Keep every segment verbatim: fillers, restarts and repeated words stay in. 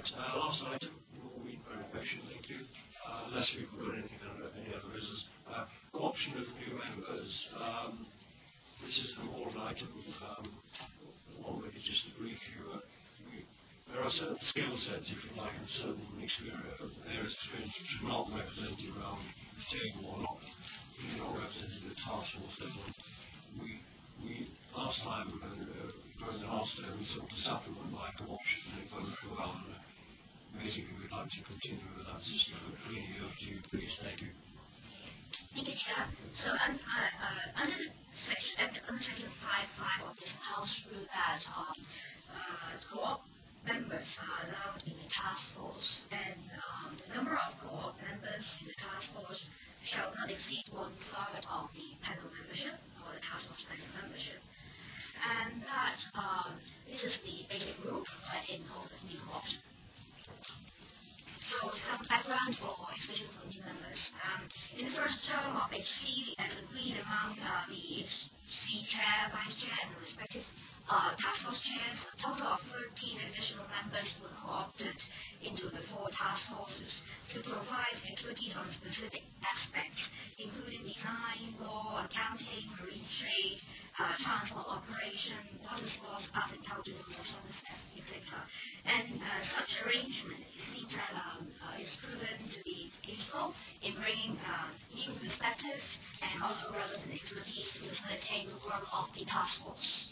Right, uh, last item, will be very patient, thank you. Uh, unless we've got anything under any other business. Uh, co-option of new members. Um, this is an important item. Um, one way just to brief you. Uh, we, there are certain skill sets, if you like, and certain experience, areas of experience which are not represented around the table or not, not represented in the task force level. We, we last time, uh, during the last term, we sought to supplement by co-option and it went very well. And, uh, basically, we'd like to continue with that system. Really, over to you, please. Thank you. Thank you, Chair. So um, uh, uh, under the section, uh, under section five five of this House rule that um, uh, co-op members are allowed in the task force, and um, the number of co-op members in the task force shall not exceed one third of the panel membership or the task force panel membership. And that um, this is the basic rule uh, in the co-option. So some background for, especially for new members. Um, in the first term of H C, as agreed among uh, the H C chair, vice chair, and the respective uh, task force chairs, a total of thirteen additional members were co-opted into the four task forces to provide expertise on specific aspects, including design, law, accounting, marine trade, uh, transport operation, water sports, art and culture, social services, et cetera. And uh, such arrangement is that um, uh, is proven to be useful in bringing uh, new perspectives and also relevant expertise to facilitate the work of the task force.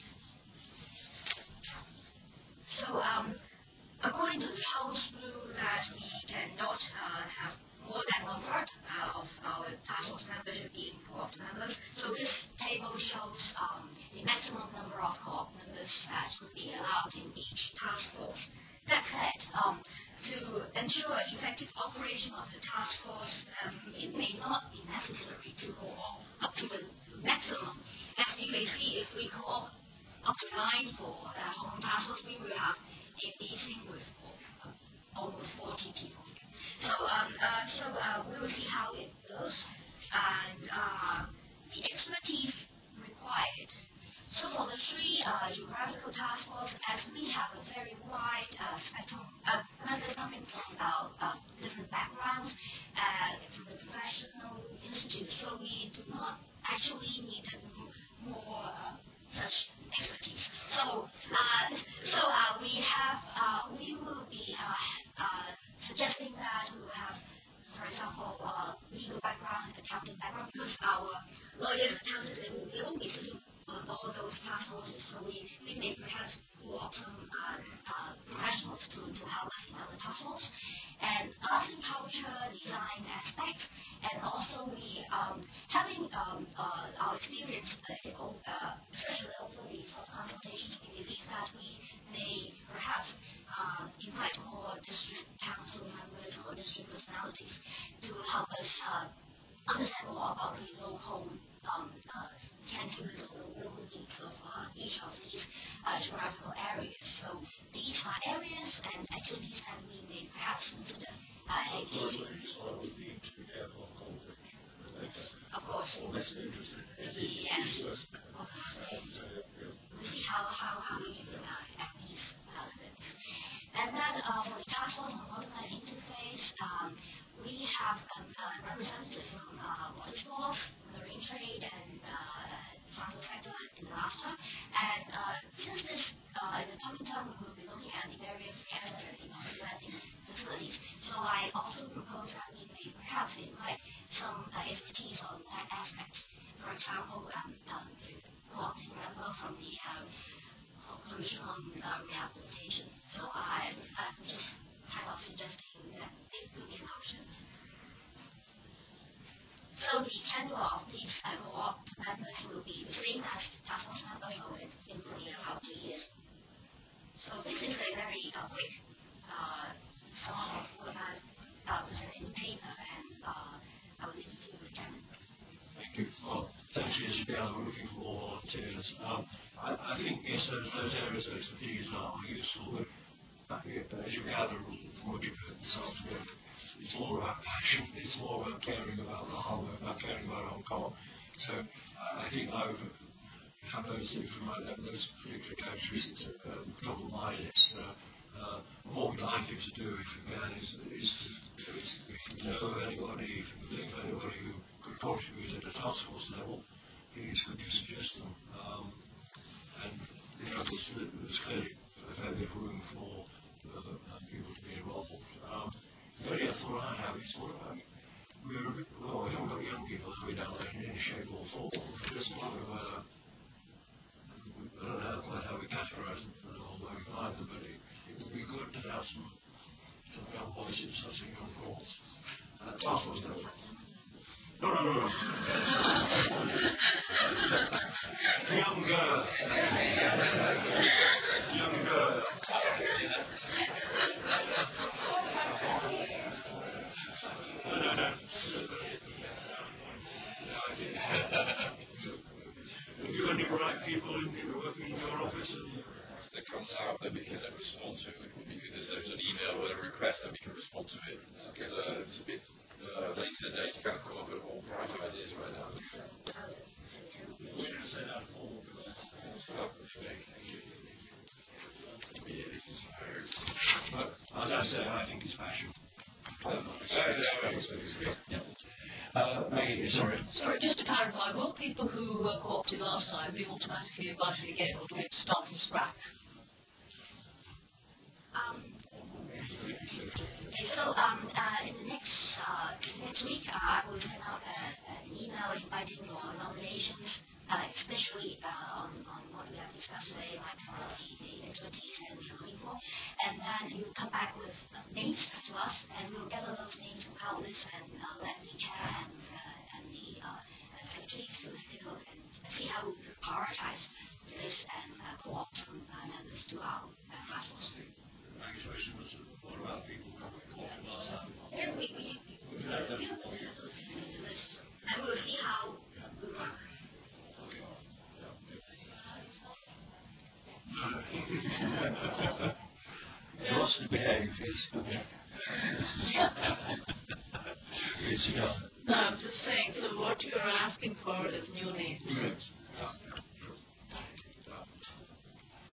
So, um, according to the House rule that we cannot uh, have more than one third uh, of our task force membership being co-op members, so this table shows um, the maximum number of co-op members that could be allowed in each task force. That said, um, to ensure effective operation of the task force, um, it may not be necessary to co-op up to the maximum. As you may see, if we co-op up to nine for uh, Hong Kong task force, we will have a meeting with uh, almost forty people. So, um, uh, so uh, we will see how it goes, and uh, the expertise required. So for the three uh, geographical task force, as we have a very wide uh, spectrum of members coming from uh, uh, different backgrounds, uh, from the professional institutes, so we do not actually need more uh, such expertise. So, uh, so uh, we have, uh, we will be uh, uh, suggesting that we will have, for example, uh, legal background, accounting background, because our lawyers and accountants, they, will, they won't be sitting on all those task forces, so we, we may perhaps co-opt some uh, uh, professionals to, to help us in our task force. And art and culture, design aspect, and also we, um, having um, uh, our experience, uh, uh, especially over the consultations, we believe that we may perhaps uh, invite more district council members or district personalities to help us uh, understand more about the local um, uh, sentiments or the local needs of uh, each of these uh, geographical areas. So these are areas and activities that we may perhaps consider uh, engaging. Of course. Yes. Of course. We'll see how, how, how we can uh, add these elements. And then uh, for the task force on multi-line interface, um, we have um, a representative from uh, water sports, marine trade, and uh, transport sector in the last term. And uh, since this, uh, in the coming term, we will be looking at the various areas in lending facilities. So I also propose that we may perhaps invite some uh, expertise on that aspect. For example, um, um, co-opting member from the um, Commission on uh, Rehabilitation. So I'm, I'm just kind of suggesting that it could be an option. So the tenure of these uh, co-op members will be the same as task force members, so it will be about two years. So this is a very uh, quick uh, sum of what I uh, presented in the paper, and uh, I will leave it to the chairman. Thank you. Well, essentially, as you gather, we're looking for more volunteers. Um, I, I think, yes, those, those areas of expertise are useful, but as you gather from what you've heard this afternoon, it's more about passion, it's more about caring about the whole, about caring about Hong Kong. So uh, I think I would have those things from my, those particular characteristics uh, top of my list. Uh, Uh, what we'd like you to do, if you can, is, is to, is, if you know anybody, if you think of anybody who could contribute at the task force level, please could you suggest them? Um, and you know, there's, there's clearly a fair bit of room for uh, people to be involved. Um, the only other thought I have is, what about, we're, well, we haven't got young people who are down there in any shape or form. Just wonder whether, I don't know quite how we categorize them, or where we find them, but it, it would be good to have some, some young voices, some young thoughts. Uh, task force level. No, no, no, no. Young girl. Young girl. No, no, no. Have you got any bright people in, working in your office? That comes out that we can uh, respond to. It would be good if there's an email or a request that we can respond to it. It's, it's, uh, it's a bit uh, late in the day to kind of come up with all bright ideas right now. We're going to say that all. But as I say, I think it's passion. Yeah. Uh, Maggie, sorry. Sorry, just to clarify, will people who were co-opted last time be automatically invited again, or do we have to start from scratch? Um, okay, so um, uh, in the next uh, next week, uh, I will send out a, an email inviting your nominations, uh, especially uh, on, on what we have discussed today, like uh, the, the expertise that we're looking for. And then you come back with uh, names to us, and we'll gather those names and houses and uh, let the chair and, uh, and the uh, secretary to take a look and see how we prioritize this and uh, co-opt some uh, members to our uh, task force. My question was, what about people who were co-opted last time? Yeah, we, we, we, we have those into this, and we'll see how we work. He wants to behave, yes. Yes, yeah. No, I'm just saying, so what you're asking for is new names. Yes.